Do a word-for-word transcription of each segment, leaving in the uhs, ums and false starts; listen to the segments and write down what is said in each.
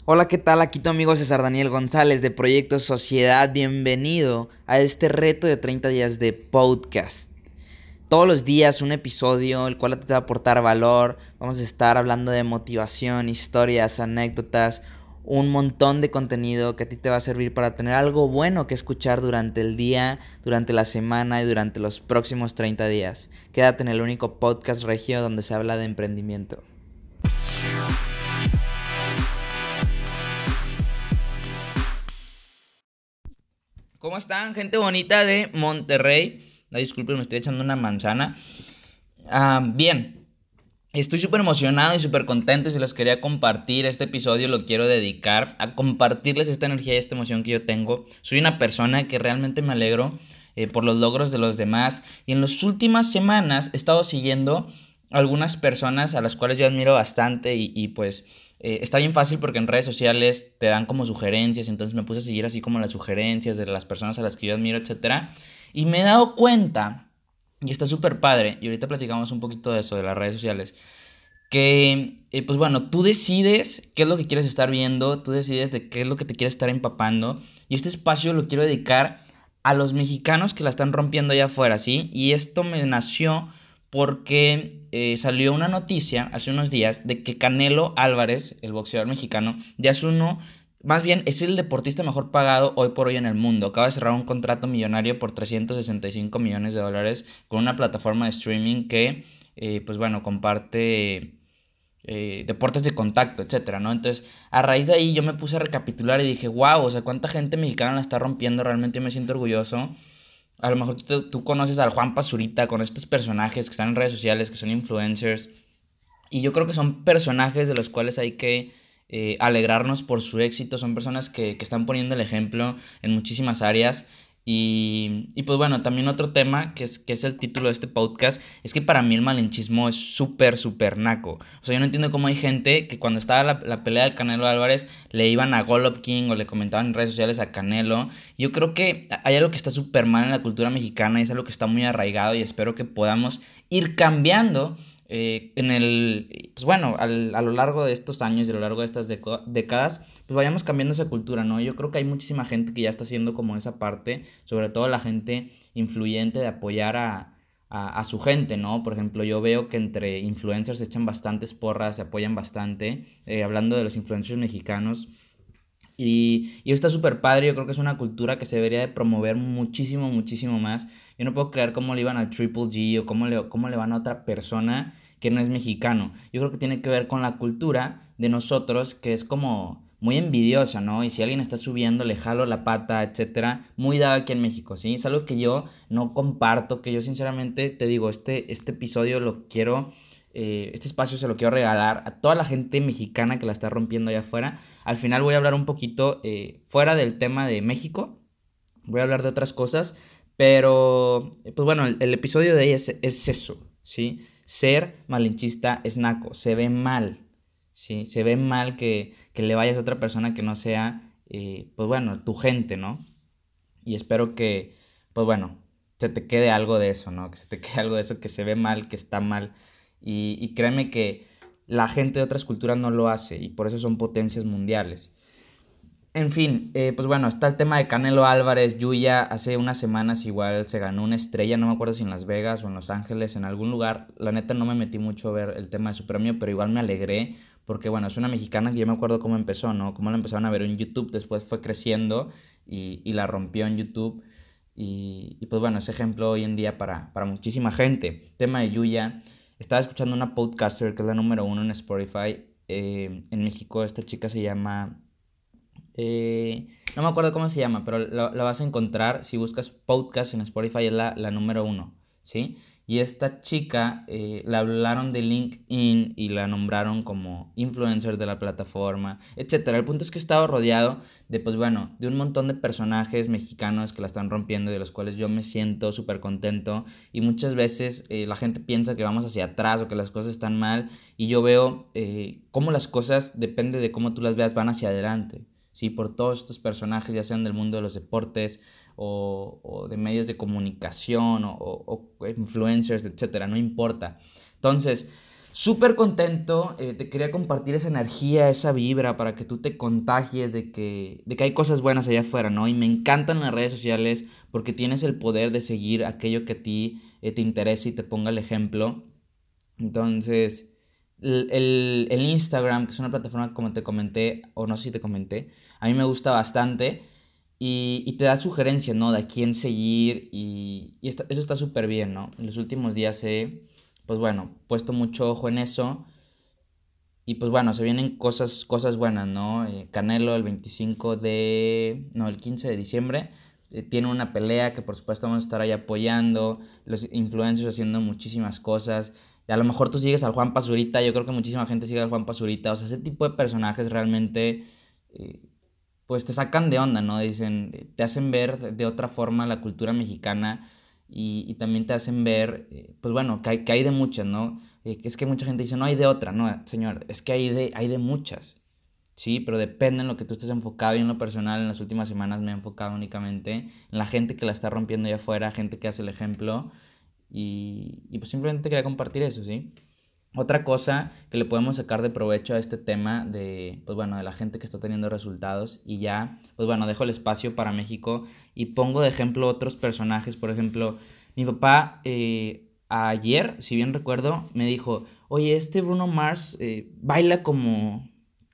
Hola, ¿qué tal? Aquí tu amigo César Daniel González de Proyecto Sociedad. Bienvenido a este reto de treinta días de podcast. Todos los días un episodio, el cual te va a aportar valor. Vamos a estar hablando de motivación, historias, anécdotas, un montón de contenido que a ti te va a servir para tener algo bueno que escuchar durante el día, durante la semana y durante los próximos treinta días. Quédate en el único podcast regio donde se habla de emprendimiento. ¿Cómo están, gente bonita de Monterrey? No, disculpen, me estoy echando una manzana. Ah, bien, estoy súper emocionado y súper contento y se los quería compartir. Este episodio lo quiero dedicar a compartirles esta energía y esta emoción que yo tengo. Soy una persona que realmente me alegro eh, por los logros de los demás. Y en las últimas semanas he estado siguiendo algunas personas a las cuales yo admiro bastante y, y pues eh, está bien fácil porque en redes sociales te dan como sugerencias, entonces me puse a seguir así como las sugerencias de las personas a las que yo admiro, etcétera. Y me he dado cuenta, y está súper padre, y ahorita platicamos un poquito de eso, de las redes sociales, que, eh, pues bueno, tú decides qué es lo que quieres estar viendo, tú decides de qué es lo que te quieres estar empapando, y este espacio lo quiero dedicar a los mexicanos que la están rompiendo allá afuera, ¿sí? Y esto me nació porque eh, salió una noticia hace unos días de que Canelo Álvarez, el boxeador mexicano, ya es uno, más bien es el deportista mejor pagado hoy por hoy en el mundo. Acaba de cerrar un contrato millonario por trescientos sesenta y cinco millones de dólares con una plataforma de streaming que, eh, pues bueno, comparte eh, deportes de contacto, etcétera, ¿no? Entonces, a raíz de ahí yo me puse a recapitular y dije, wow, o sea, cuánta gente mexicana la está rompiendo, realmente yo me siento orgulloso. A lo mejor tú, tú conoces al Juan Pazurita con estos personajes que están en redes sociales, que son influencers, y yo creo que son personajes de los cuales hay que eh, alegrarnos por su éxito. Son personas que, que están poniendo el ejemplo en muchísimas áreas. Y, y pues bueno, también otro tema que es, que es el título de este podcast, es que para mí el malinchismo es súper, súper naco. O sea, yo no entiendo cómo hay gente que cuando estaba la, la pelea del Canelo Álvarez le iban a Golovkin o le comentaban en redes sociales a Canelo. Yo creo que hay algo que está súper mal en la cultura mexicana y es algo que está muy arraigado y espero que podamos ir cambiando eh, en el, pues bueno, al, a lo largo de estos años y a lo largo de estas deco- décadas, pues vayamos cambiando esa cultura, ¿no? Yo creo que hay muchísima gente que ya está haciendo como esa parte, sobre todo la gente influyente de apoyar a, a, a su gente, ¿no? Por ejemplo, yo veo que entre influencers se echan bastantes porras, se apoyan bastante, eh, hablando de los influencers mexicanos. Y, y esto está súper padre, yo creo que es una cultura que se debería de promover muchísimo, muchísimo más. Yo no puedo creer cómo le iban al Triple G o cómo le, cómo le van a otra persona que no es mexicano. Yo creo que tiene que ver con la cultura de nosotros, que es como muy envidiosa, ¿no? Y si alguien está subiendo, le jalo la pata, etcétera. Muy dado aquí en México, ¿sí? Es algo que yo no comparto, que yo sinceramente te digo, este, este episodio lo quiero, eh, este espacio se lo quiero regalar a toda la gente mexicana que la está rompiendo allá afuera. Al final voy a hablar un poquito eh, fuera del tema de México, voy a hablar de otras cosas, pero eh, pues bueno, el, el episodio de hoy es, es eso, ¿sí? Ser malinchista es naco, se ve mal, ¿sí? Se ve mal que, que le vayas a otra persona que no sea, eh, pues bueno, tu gente, ¿no? Y espero que, pues bueno, se te quede algo de eso, ¿no? Que se te quede algo de eso, que se ve mal, que está mal. Y, y créeme que la gente de otras culturas no lo hace y por eso son potencias mundiales. En fin, eh, pues bueno, está el tema de Canelo Álvarez, Yuya, hace unas semanas igual se ganó una estrella, no me acuerdo si en Las Vegas o en Los Ángeles, en algún lugar, la neta no me metí mucho a ver el tema de su premio, pero igual me alegré, porque bueno, es una mexicana que yo me acuerdo cómo empezó, ¿no? Cómo la empezaron a ver en YouTube, después fue creciendo y, y la rompió en YouTube, y, y pues bueno, es ejemplo hoy en día para, para muchísima gente. Tema de Yuya, estaba escuchando una podcaster que es la número uno en Spotify, eh, en México, esta chica se llama... Eh, no me acuerdo cómo se llama, pero la, la vas a encontrar si buscas podcast en Spotify, es la, la número uno, ¿sí? Y esta chica eh, la hablaron de LinkedIn y la nombraron como influencer de la plataforma, etcétera. El punto es que he estado rodeado de, pues bueno, de un montón de personajes mexicanos que la están rompiendo, de los cuales yo me siento súper contento. Y muchas veces eh, la gente piensa que vamos hacia atrás o que las cosas están mal. Y yo veo eh, cómo las cosas, depende de cómo tú las veas, van hacia adelante. Sí, por todos estos personajes, ya sean del mundo de los deportes o, o de medios de comunicación o, o- o influencers, etcétera, no importa. Entonces, súper contento, eh, te quería compartir esa energía, esa vibra para que tú te contagies de que, de que hay cosas buenas allá afuera, ¿no? Y me encantan las redes sociales porque tienes el poder de seguir aquello que a ti eh, te interesa y te ponga el ejemplo. Entonces, el, el, el Instagram, que es una plataforma como te comenté, o no sé si te comenté, a mí me gusta bastante y, y te da sugerencias, ¿no? De a quién seguir y, y está- eso está súper bien, ¿no? En los últimos días he, pues bueno, puesto mucho ojo en eso y pues bueno, se vienen cosas, cosas buenas, ¿no? Eh, Canelo el veinticinco de, no, el quince de diciembre eh, tiene una pelea que por supuesto vamos a estar ahí apoyando, los influencers haciendo muchísimas cosas. Y a lo mejor tú sigues al Juan Pazurita, yo creo que muchísima gente sigue al Juan Pazurita, o sea, ese tipo de personajes realmente eh, pues te sacan de onda, ¿no? Dicen, eh, te hacen ver de de otra forma la cultura mexicana y, y también te hacen ver, eh, pues bueno, que hay, que hay de muchas, ¿no? Eh, que es que mucha gente dice, no hay de otra, no, señor, es que hay de, hay de muchas, sí, pero depende en lo que tú estés enfocado y en lo personal, en las últimas semanas me he enfocado únicamente en la gente que la está rompiendo allá afuera, gente que hace el ejemplo y, y pues simplemente quería compartir eso, ¿sí? Otra cosa que le podemos sacar de provecho a este tema de, pues bueno, de la gente que está teniendo resultados y ya, pues bueno, dejo el espacio para México y pongo de ejemplo otros personajes, por ejemplo, mi papá eh, ayer, si bien recuerdo, me dijo, oye, este Bruno Mars eh, baila como,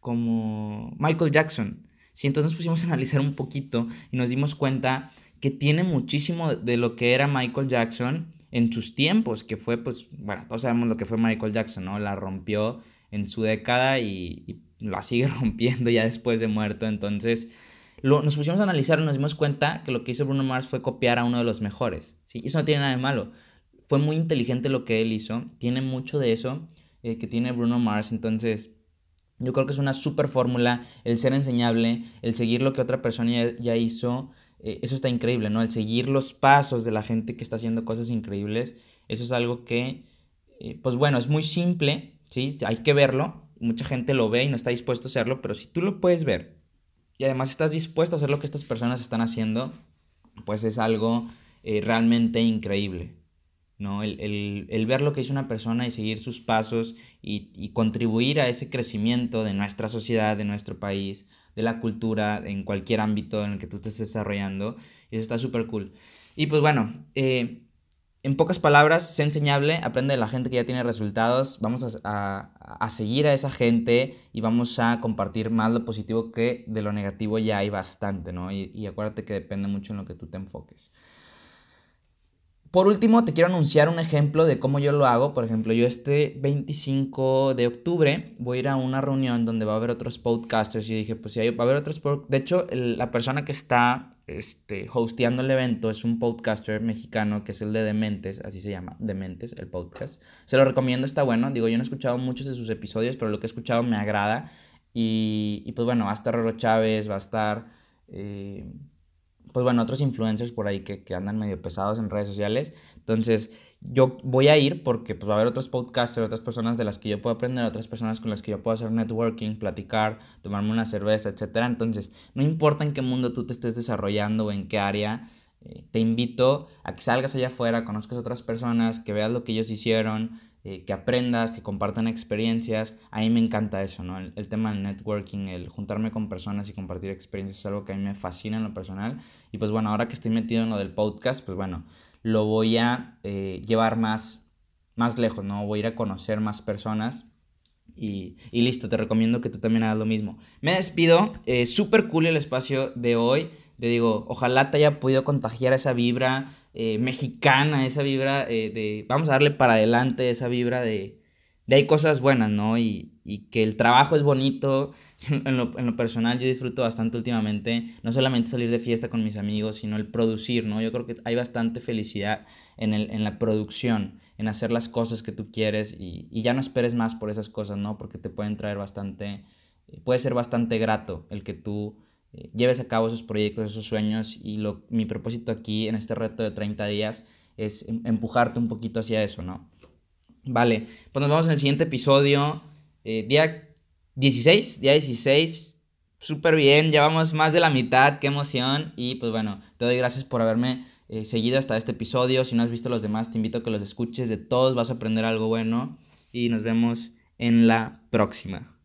como Michael Jackson. Sí, entonces nos pusimos a analizar un poquito y nos dimos cuenta que tiene muchísimo de lo que era Michael Jackson en sus tiempos, que fue, pues, bueno, todos sabemos lo que fue Michael Jackson, ¿no? La rompió en su década y, y la sigue rompiendo ya después de muerto. Entonces, lo, nos pusimos a analizar y nos dimos cuenta que lo que hizo Bruno Mars fue copiar a uno de los mejores, ¿sí? Y eso no tiene nada de malo. Fue muy inteligente lo que él hizo, tiene mucho de eso eh, que tiene Bruno Mars, entonces... Yo creo que es una super fórmula el ser enseñable, el seguir lo que otra persona ya, ya hizo, eh, eso está increíble, ¿no? El seguir los pasos de la gente que está haciendo cosas increíbles, eso es algo que, eh, pues bueno, es muy simple, ¿sí? Hay que verlo, mucha gente lo ve y no está dispuesto a hacerlo, pero si tú lo puedes ver y además estás dispuesto a hacer lo que estas personas están haciendo, pues es algo eh, realmente increíble. ¿No? El, el, el ver lo que hizo una persona y seguir sus pasos y, y contribuir a ese crecimiento de nuestra sociedad, de nuestro país, de la cultura, en cualquier ámbito en el que tú te estés desarrollando, eso está súper cool. Y pues bueno, eh, en pocas palabras, sé enseñable, aprende de la gente que ya tiene resultados, vamos a, a, a seguir a esa gente y vamos a compartir más lo positivo que de lo negativo ya hay bastante, ¿no? Y, y acuérdate que depende mucho en lo que tú te enfoques. Por último, te quiero anunciar un ejemplo de cómo yo lo hago. Por ejemplo, yo este veinticinco de octubre voy a ir a una reunión donde va a haber otros podcasters. Y dije, pues si hay- va a haber otros... pod- De hecho, el- la persona que está este, hosteando el evento es un podcaster mexicano que es el de Dementes, así se llama, Dementes, el podcast. Se lo recomiendo, está bueno. Digo, yo no he escuchado muchos de sus episodios, pero lo que he escuchado me agrada. Y, y pues bueno, va a estar Roro Chávez, va a estar... eh, pues bueno, otros influencers por ahí que, que andan medio pesados en redes sociales. Entonces, yo voy a ir porque pues, va a haber otros podcasters, otras personas de las que yo puedo aprender, otras personas con las que yo puedo hacer networking, platicar, tomarme una cerveza, etcétera. Entonces, no importa en qué mundo tú te estés desarrollando o en qué área, eh, te invito a que salgas allá afuera, conozcas a otras personas, que veas lo que ellos hicieron, eh, que aprendas, que compartan experiencias. A mí me encanta eso, ¿no? El, el tema del networking, el juntarme con personas y compartir experiencias es algo que a mí me fascina en lo personal. Y pues bueno, ahora que estoy metido en lo del podcast, pues bueno, lo voy a eh, llevar más, más lejos, ¿no? Voy a ir a conocer más personas y, y listo, te recomiendo que tú también hagas lo mismo. Me despido, eh, súper cool el espacio de hoy. Te digo, ojalá te haya podido contagiar esa vibra eh, mexicana, esa vibra eh, de vamos a darle para adelante, esa vibra de, de hay cosas buenas, ¿no? Y, y que el trabajo es bonito. En lo, en lo personal yo disfruto bastante últimamente, no solamente salir de fiesta con mis amigos, sino el producir, ¿no? Yo creo que hay bastante felicidad en, el, en la producción, en hacer las cosas que tú quieres y, y ya no esperes más por esas cosas, ¿no? Porque te pueden traer bastante, eh, puede ser bastante grato el que tú eh, lleves a cabo esos proyectos, esos sueños y lo, mi propósito aquí en este reto de treinta días es em- empujarte un poquito hacia eso, ¿no? Vale, pues nos vemos en el siguiente episodio. Eh, día dieciséis, día dieciséis, súper bien, ya vamos más de la mitad, qué emoción. Y pues bueno, te doy gracias por haberme eh, seguido hasta este episodio. Si no has visto los demás, te invito a que los escuches de todos, vas a aprender algo bueno. y nos vemos en la próxima.